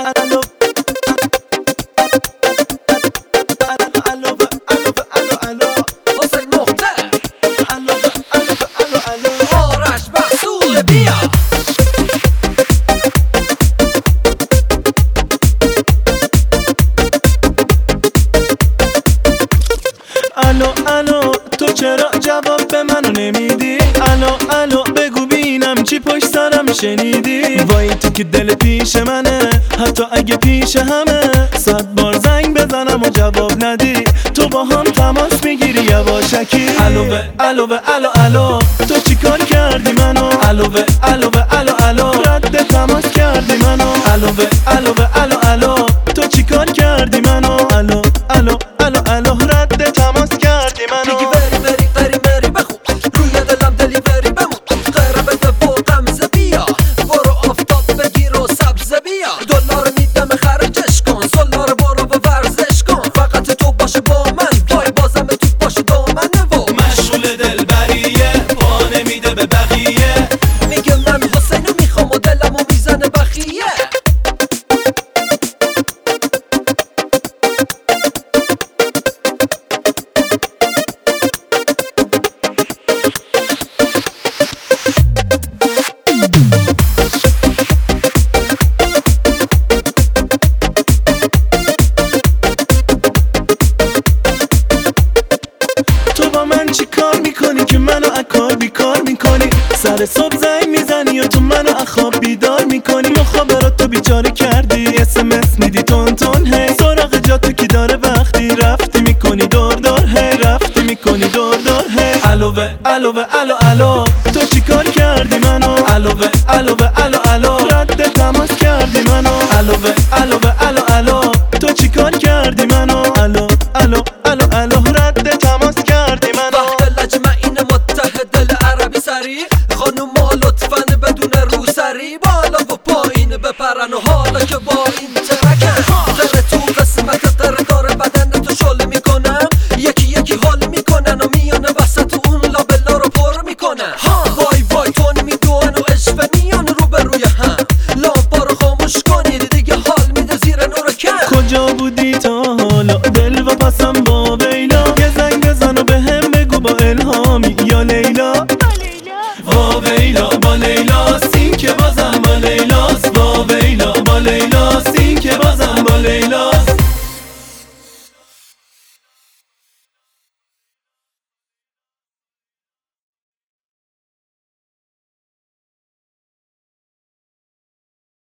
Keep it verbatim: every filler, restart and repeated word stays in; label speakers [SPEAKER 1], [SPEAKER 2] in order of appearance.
[SPEAKER 1] الو الو الو الو الو
[SPEAKER 2] حسین مختار
[SPEAKER 1] الو الو الو الو
[SPEAKER 2] آرش محصول بیا
[SPEAKER 1] الو الو تو چرا جواب به منو نمیدی؟ الو الو بگو بینم چی پشت سرم شنیدی؟ وای تو که دل پیش منه، حتی اگه پیش همه، صد بار زنگ بزنم و جواب ندی. تو با هم تماس میگیری یواشکی. الو الو الو الو تو چی کار کردی منو؟ الو الو الو الو رد تماس کردی منو. الو الو الو الو تو چی کار کردی منو؟ الو الو الو الو رد تماس کردی منو.
[SPEAKER 2] میگی بری بری بری بری بخون روی دلم دلی بری بمون قربه فوقم زبیا برو آفتاب بگیر و سبز بیا دلار میدم خرجش کن سلار برو و ورزش کن فقط تو باشه با من وای بازم تو باشه دامنه و
[SPEAKER 1] مشغول دلبریه پا نمیده به بقیه.
[SPEAKER 2] میگه من حسینو میخوام و دلمو میزنه بخیه
[SPEAKER 1] تو با من چی کار میکنی که منو اکار بیکار میکنی؟ سر صبح زنگ میزنی و تو منو اخواب بیدار میکنی. مخابرات تو بیچاره کردی، اس ام اس میدی تون تون هی سراغ جاتو کی داره وقتی رفتی میکنی دور دور هی رفتی میکنی دور دور هی الو الو الو الو